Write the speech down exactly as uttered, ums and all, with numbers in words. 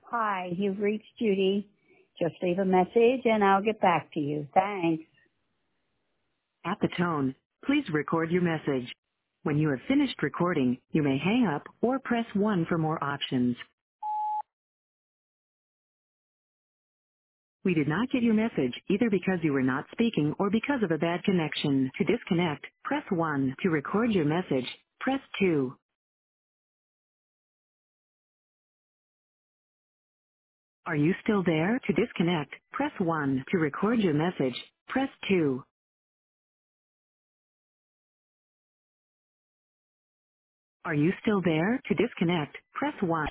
Hi, you've reached Judy. Just leave a message and I'll get back to you. Thanks. At the tone, please record your message. When you have finished recording, you may hang up or press one for more options. We did not get your message either because you were not speaking or because of a bad connection. To disconnect, press one. To record your message, press two. Are you still there? To disconnect, press one. To record your message, press two. Are you still there? To disconnect, press one.